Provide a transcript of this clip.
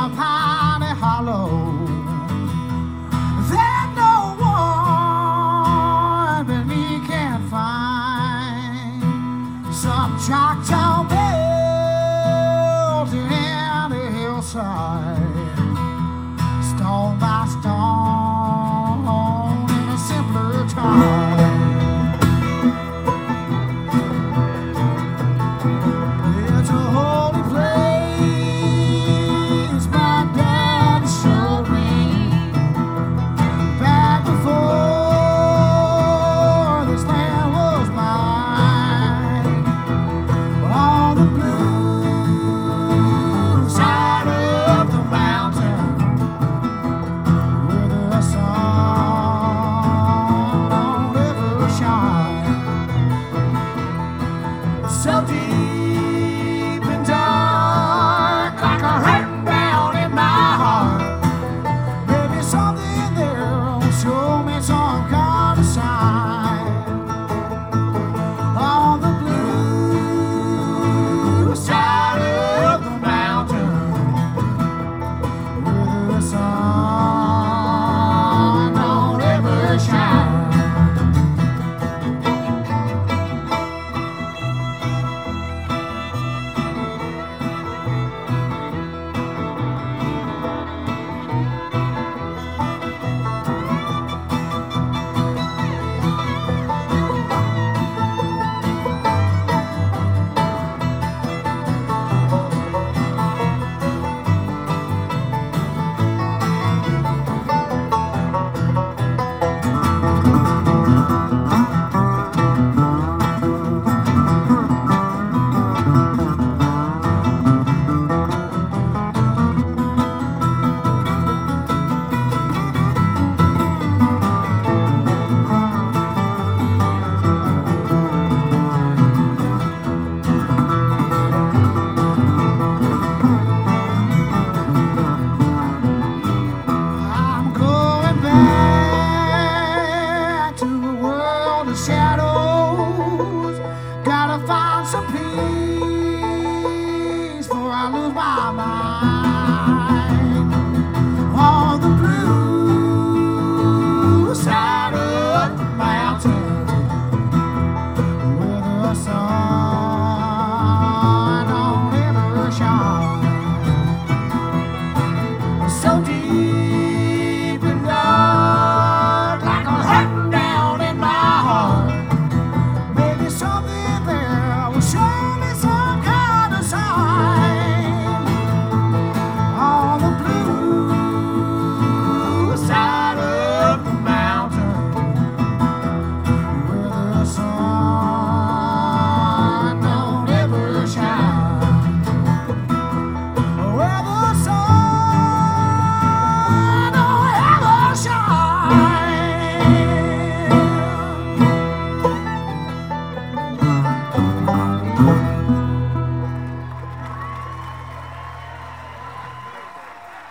Piney Hollow. There's no one but me can find some Choctaw building in the hillside, stone by stone in a simpler time. It's a holy place my dad showed me back before this land was mine. On the blue side of the mountain, where the sun don't ever shine, so deep and dark, like a hurting down in my heart. Maybe something there will show me some kind of sign. On the blue side of the mountain, where the sun don't ever shine. I'm going back to a world of shadows. Gotta find some peace before I lose my mind.